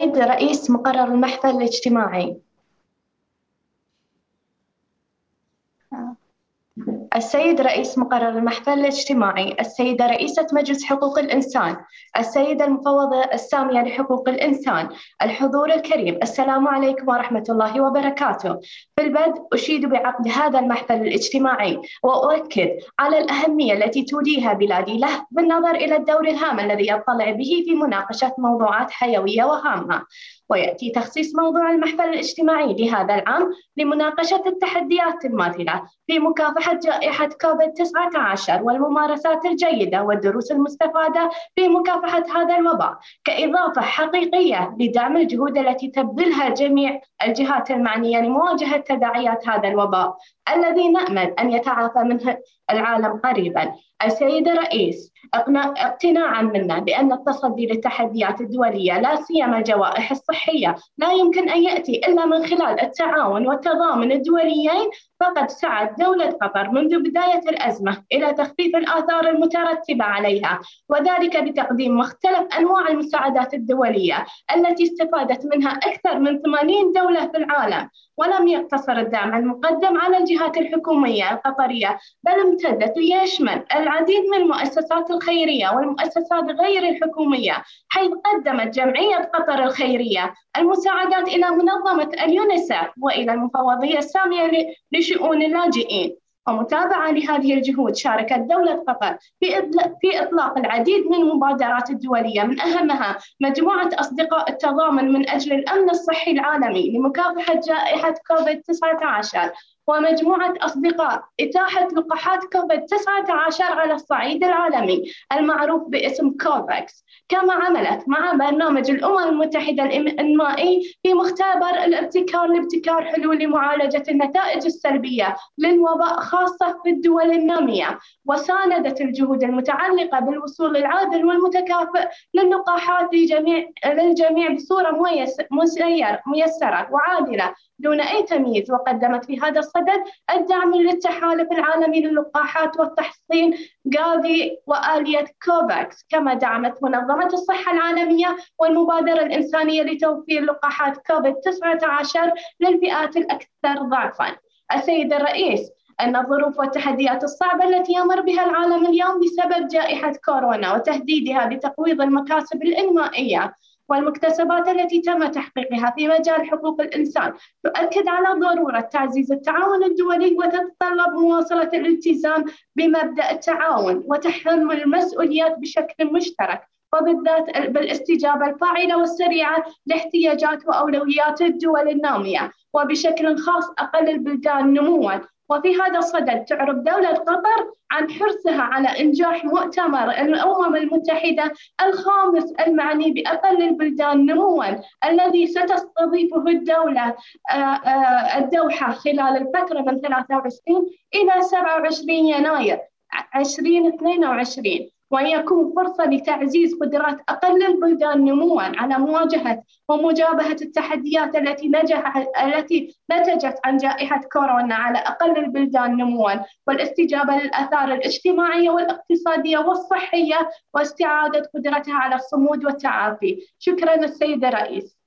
السيد رئيس مقرر المحفل الاجتماعي. السيد رئيس مقرر المحفل الاجتماعي، السيدة رئيسة مجلس حقوق الإنسان، السيدة المفوضة السامية لحقوق الإنسان، الحضور الكريم، السلام عليكم ورحمة الله وبركاته. في البدء أشيد بعقد هذا المحفل الاجتماعي وأؤكد على الأهمية التي توليها بلادي له بالنظر إلى الدور الهام الذي يطلع به في مناقشة موضوعات حيوية وهامة. ويأتي تخصيص موضوع المحفل الاجتماعي لهذا العام لمناقشة التحديات الماثلة في مكافحة جائحة كوفيد-19 والممارسات الجيدة والدروس المستفادة في مكافحة هذا الوباء، كإضافة حقيقية لدعم الجهود التي تبذلها جميع الجهات المعنية لمواجهة تداعيات هذا الوباء الذي نأمل أن يتعافى منه العالم قريبا. السيد الرئيس، اقتناعا منا بأن التصدي للتحديات الدولية لا سيما الجوائح الصحية لا يمكن أن يأتي إلا من خلال التعاون والتضامن الدوليين، فقد سعت دولة قطر منذ بداية الأزمة إلى تخفيف الآثار المترتبة عليها، وذلك بتقديم مختلف أنواع المساعدات الدولية التي استفادت منها أكثر من 80 دولة في العالم. ولم يقتصر الدعم المقدم على الجهات الحكومية القطرية، بل امتدت ليشمل العديد من المؤسسات الخيرية والمؤسسات غير الحكومية، حيث قدمت جمعية قطر الخيرية المساعدات إلى منظمة اليونيسف وإلى المفوضية السامية لشؤون اللاجئين. ومتابعة لهذه الجهود، شاركت دولة قطر في إطلاق العديد من المبادرات الدولية، من أهمها مجموعة أصدقاء التضامن من أجل الأمن الصحي العالمي لمكافحة جائحة كوفيد-19، ومجموعة أصدقاء إتاحة لقاحات كوفيد-19 على الصعيد العالمي المعروف باسم كوفاكس. كما عملت مع برنامج الأمم المتحدة الإنمائي في مختبر الابتكار لابتكار حلول لمعالجة النتائج السلبية للوباء خاصة في الدول النامية، وساندت الجهود المتعلقة بالوصول العادل والمتكافئ للقاحات للجميع بصورة ميسرة وعادلة دون أي تمييز. وقدمت في هذا الصدد الدعم للتحالف العالمي للقاحات والتحصين غافي وآلية كوفاكس، كما دعمت منظمة الصحة العالمية والمبادرة الإنسانية لتوفير لقاحات كوفيد-19 للفئات الأكثر ضعفاً. السيد الرئيس، أن الظروف والتحديات الصعبة التي يمر بها العالم اليوم بسبب جائحة كورونا وتهديدها بتقويض المكاسب الإنمائية والمكتسبات التي تم تحقيقها في مجال حقوق الإنسان، تؤكد على ضرورة تعزيز التعاون الدولي، وتتطلب مواصلة الالتزام بمبدأ التعاون وتحمل المسؤوليات بشكل مشترك، وبالذات بالاستجابة الفاعلة والسريعة لاحتياجات وأولويات الدول النامية، وبشكل خاص أقل البلدان نمواً. وفي هذا الصدد تعرب دولة قطر عن حرصها على إنجاح مؤتمر الأمم المتحدة الخامس المعني بأقل البلدان نمواً، الذي ستستضيفه الدولة الدوحة خلال الفترة من 23 إلى 27 يناير 2022، وأن يكون فرصة لتعزيز قدرات أقل البلدان نمواً على مواجهة ومجابهة التحديات التي نتجت عن جائحة كورونا على أقل البلدان نمواً، والاستجابة للآثار الاجتماعية والاقتصادية والصحية، واستعادة قدرتها على الصمود والتعافي. شكراً السيد الرئيس.